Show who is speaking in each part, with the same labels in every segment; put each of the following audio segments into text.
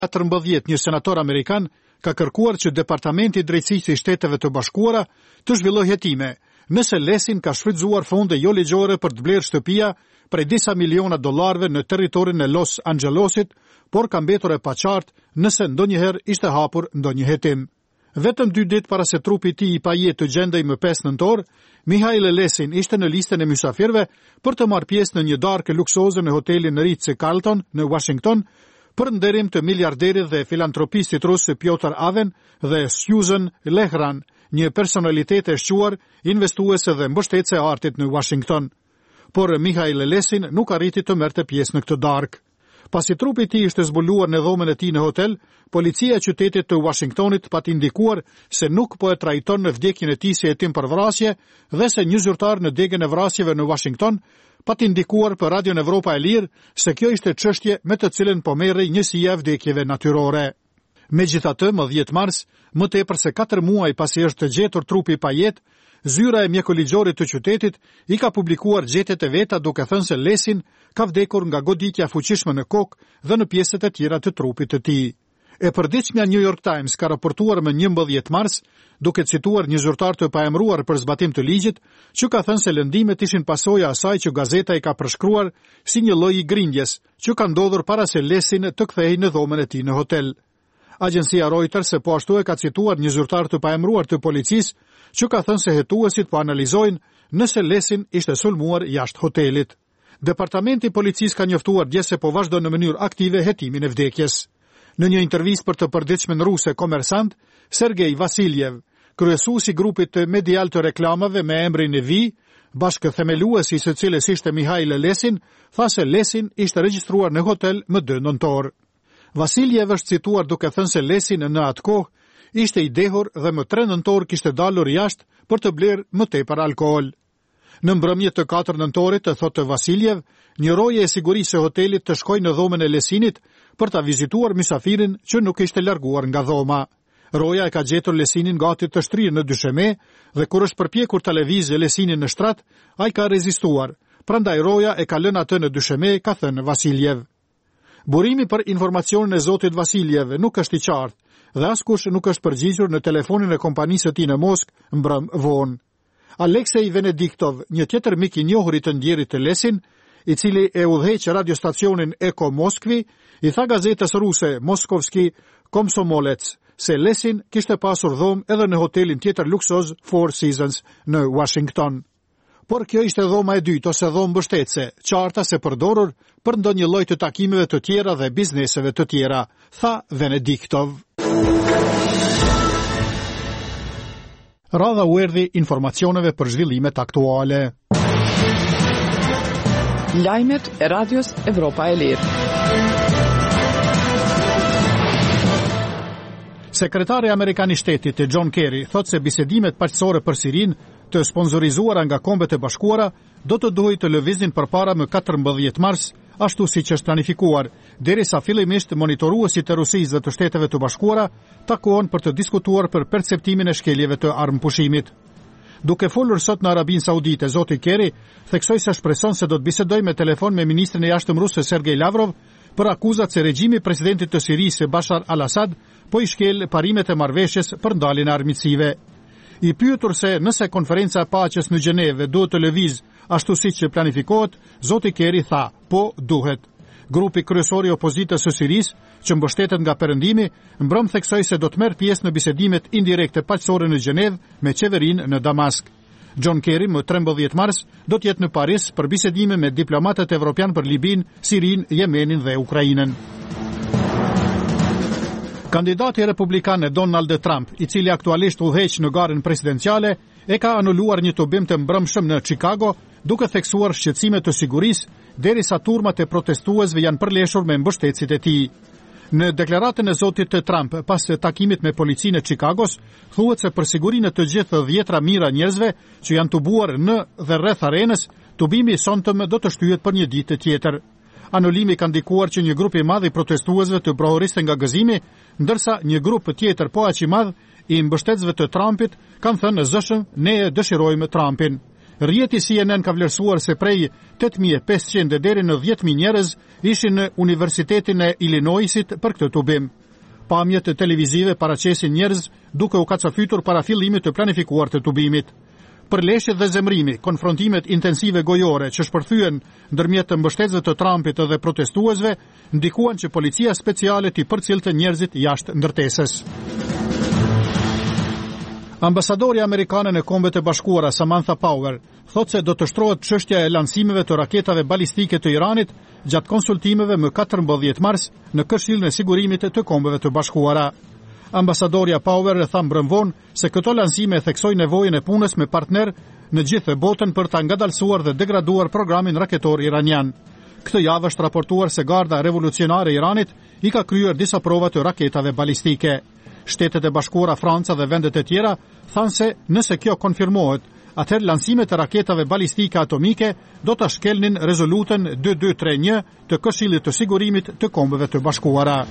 Speaker 1: 14 një senator amerikan ka kërkuar që Departamenti i Drejtësisë i Shteteve të Bashkuara të zhvillojë hetime nëse Lesin ka shfrytzuar fonde jo ligjore për të blerë shtëpia prej disa miliona dollarëve në territorin e Los Angelesit, por ka mbetur e paqartë nëse ndonjëherë ishte hapur ndonjë hetim. Vetëm 2 ditë para se trupi i tij i pajet të gjendej më 5 nëntor, Mihail Lesin ishte në listën e mysafirëve për të marrë pjesë në një darkë luksoze në hotelin Ritz-Carlton në Washington për nderim të miliarderit dhe filantropistit rus Piotr Aven dhe Susan Lehran, një personalitet e shquar, investuese dhe mbështetëse e artit në Washington. Por Mihail Lesin nuk arriti të merrte pjesë në këtë darkë. Pasi trupi i tij ishte zbuluar në dhomën e tij në hotel, policia e qytetit të Washingtonit pati ndikuar se nuk po e trajton në vdekjen e tij si hetim për vrasje dhe se një zyrtar në degën e vrasjeve në Washington pati ndikuar për Radion Evropa e Lirë se kjo ishte çështje me të cilën po merrej njësia e vdekjeve natyrore. Megjithatë, më 10 mars, më tepër se 4 muaj pasi është gjetur trupi pa jetë, zyra e mjekolligjorit të qytetit i ka publikuar gjetjet e veta duke thënë se Lesin ka vdekur nga goditja fuqishme në kokë dhe në pjesët e tjera të trupit të tij. E përditshmja New York Times ka raportuar më 11 mars, duke cituar një zyrtar të paemëruar për zbatim të ligjit, që ka thënë se lëndimet ishin pasojë asaj që gazeta i ka përshkruar si një lloj i grindjes, që ka ndodhur para se Lesin të kthehej në dhomën e tij në hotel. Agjencia Reuters po ashtu e ka cituar një zyrtar të paemëruar të policisë, që ka thënë se hetuesit po analizojnë nëse Lesin ishte sulmuar jashtë hotelit. Departamenti i policisë ka njoftuar dje se po vazhdon në mënyrë aktive hetimin e vdekjes. Në një intervistë për të përditshmën ruse Kommersant, Sergej Vasiljev, kryesuesi i grupit medial të reklamave me emrin e Vi, bashkëthemeluesi së cilës ishte Mihail Lesin, tha se Lesin ishte regjistruar në hotel më 2 nëntor. Vasiljev është cituar duke thënë se Lesin në atë kohë ishte i dehur dhe më 3 nëntor kishte dalur jashtë për të blerë më tepër alkool. Në mbrëmje të 4 nëntorit, thotë Vasiljev, një roje e sigurisë së hotelit të shkoi në dhomën e Lesinit për ta vizituar mysafirin që nuk ishte larguar nga dhoma. Roja e ka gjetur Lesinin gati të shtrirë në dysheme dhe kur është përpjekur ta lëvizë Lesinin në shtrat, ai ka rezistuar. Prandaj roja e ka lënë atë në dysheme, ka thënë Vasiljev. Burimi për informacionin e zotit Vasiljev nuk është i qartë dhe askush nuk është përgjigjur në telefonin e kompanisë së tij në Moskë mbrëm vonë. Aleksej Venediktov, një tjetër mik i njohurit të ndjerit të Lesin, i cili e udhëheq radiostacionin Eko Moskvi, i tha gazetës ruse Moskovski Komsomolets se Lesin kishte pasur dhomë edhe në hotelin tjetër luksoz Four Seasons në Washington. Por kjo ishte dhoma e dytë ose dhomë mbështetëse, qarta se përdorur për ndonjë lloj të takimeve të tjera dhe bizneseve të tjera, tha Venediktov. Radha u erdhi informacioneve për zhvillimet aktuale.
Speaker 2: Lajmet e Radios Evropa e Lirë.
Speaker 1: Sekretari amerikan i shtetit John Kerry thot se bisedimet paqësore për Sirin të sponsorizuara nga Kombet e Bashkuara do të duhej të lëvizin përpara më 14 mars, ashtu siç është planifikuar, derisa fillimisht monitoruesit e Rusisë dhe të Shteteve të Bashkuara takohen për të diskutuar për perceptimin e shkeljeve të armëpushimit. Duke folur sot në Arabinë Saudite, zoti Kerry theksoi se shpreson se do të bisedojë me telefon me ministrin e jashtëm rus Sergej Lavrov për akuzat se regjimi i presidentit të Sirisë Bashar al-Assad po i shkel parimet e marrëveshjes për ndaljen e armiqësive. I pyetur se nëse konferenca e paqes në Gjenevë duhet të lëvizë ashtu siç planifikohet, zoti Kerry tha, po duhet. Grupi kryesor i opozitës së Sirisë, që mbështetet nga Perëndimi, mbrëm theksoi se do të merr pjesë në bisedimet indirekte paqësore në Gjenevë me qeverinë në Damask. John Kerry më 13 mars do të jetë në Paris për bisedime me diplomatët evropian për Libinë, Sirinë, Yemenin dhe Ukrainën. Kandidati republikan Donald Trump, i cili aktualisht udhëheq në garën presidenciale, e ka anuluar një tubim të mbrëmshëm në Chicago, duke theksuar shqetësime të sigurisë, derisa turmat e protestuesve janë përleshur me mbështetësit e tij. Në deklaratën e zotit Trump pas takimit me policinë e Chicagos, thuhet se për sigurinë të gjithë dhjetra mijëra njerëzve që janë tubuar në dhe rreth arenës, tubimi i sonshëm do të shtyhet për një ditë tjetër. Anulimi ka ndikuar që një grup i madh i protestuesve të brohoriste nga gëzimi, ndërsa një grup tjetër po aq i madh i mbështetësve të Trumpit kanë thënë në zëshëm ne e dëshirojmë Trumpin. Rrjeti CNN ka vlerësuar se prej 8.500 deri në 10.000 njerëz ishin në Universitetin e Illinoisit për këtë tubim. Pamjet televizive paraqesin njerëz duke u kacafytur para fillimit të planifikuar të tubimit. Përleshjet dhe zemrimi, konfrontimet intensive gojore që shpërthyen ndërmjet të mbështetësve të Trumpit dhe protestuesve, ndikuan që policia speciale t'i përcjellte njerëzit jashtë ndërtesës. Ambasadori amerikane në Kombet e Bashkuara Samantha Power thotë se do të shtrohet çështja e lancimeve të raketave balistike të Iranit gjatë konsultimeve më 14 mars në Këshillin e Sigurimit të Kombeve të Bashkuara. Ambasadorja Power e tha mbrëmvon se këto lancime theksojnë nevojën e punës me partner në gjithë botën për ta ngadalësuar dhe degraduar programin raketor iranian. Këtë javë është raportuar se Garda Revolucionare e Iranit i ka kryer disa prova të raketave balistike. Shtetet e Bashkuara, Franca dhe vendet e tjera thanë se nëse kjo konfirmohet, atëherë lancimet e raketave balistike atomike do ta shkelnin rezolutën 2231 të Këshillit të Sigurimit të Kombeve të Bashkuara.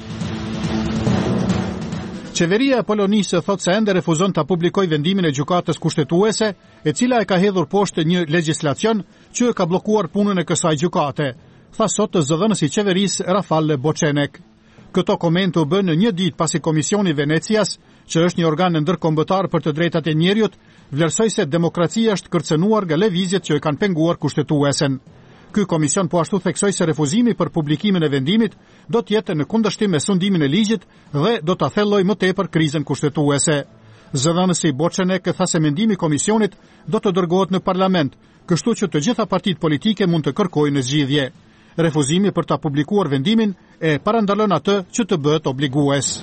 Speaker 1: Qeveria e Polonisë thotë se ende refuzon ta publikojë vendimin e gjykatës kushtetuese, e cila e ka hedhur poshtë një legjislacion që e ka bllokuar punën e kësaj gjykate, tha sot zëdhënësi i qeverisë Rafal Bochenek. Këto komente u bën në një ditë pasi Komisioni Venecias, që është një organ ndërkombëtar për të drejtat e njerëzit, vlerësoi se demokracia është kërcënuar nga lëvizjet që e kanë penguar kushtetuesen. Ky komision po ashtu theksoi se refuzimi për publikimin e vendimit do të jetë në kundërshtim me sundimin e ligjit dhe do ta thellojë më tepër krizën kushtetuese. Zëdhënësi Bochenek tha se mendimi i komisionit do të dërgohet në parlament, kështu që të gjitha partitë politike mund të kërkojnë në zgjidhje. Refuzimi për ta publikuar vendimin e parandalon atë që të bëhet obligues.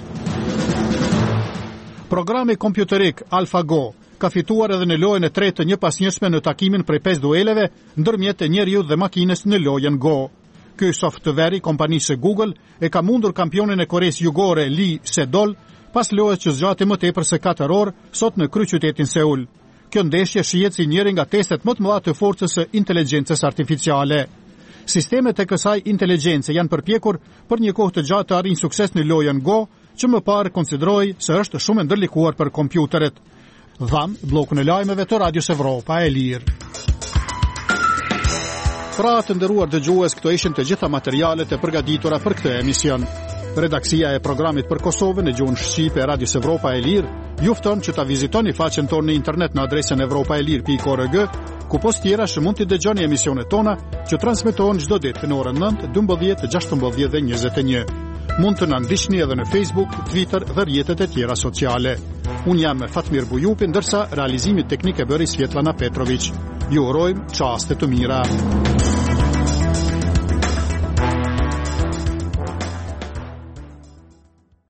Speaker 1: Programi kompjuterik AlphaGo ka fituar edhe në lojën e tretë të njëpasnjëshme në takimin prej 5 dueleve ndërmjet e njeriut dhe makinës në lojën Go. Ky software i kompanisë Google e ka mundur kampionin e Koreas Jugore Lee Sedol pas lojës që zgjati më tepër se 4 orë sot në kryeqytetin Seul. Kjo ndeshje shihet si njëri nga testet më të mëdha të forcës së inteligjencës artificiale. Sistemet e kësaj inteligjencë janë përpjekur për një kohë të gjatë të arrijnë sukses në lojën Go, që më parë konsideroi se është shumë e ndërlikuar për kompjuteret. Dham bllokun e lajmeve të Radios Evropa e Lirë. Pra të nderuar dëgjues, këto ishin të gjitha materialet e përgatitura për këtë emision. Redaksia e programit për Kosovën në gjuhën shqipe e Radios Evropa e Lirë ju fton që ta vizitoni faqen tonë në internet në adresën evropaelir.org, ku post tjera që mund të dëgjoni emisionet tona që transmetohen çdo ditë në orën 9, 12, 16 dhe 21. Mund të na ndiqni edhe në Facebook, Twitter dhe rrjetet e tjera sociale. Unë jam Fatmir Bujupi, ndërsa realizimit teknik e bëri Svetlana Petrović. Ju urojmë çaste të mira.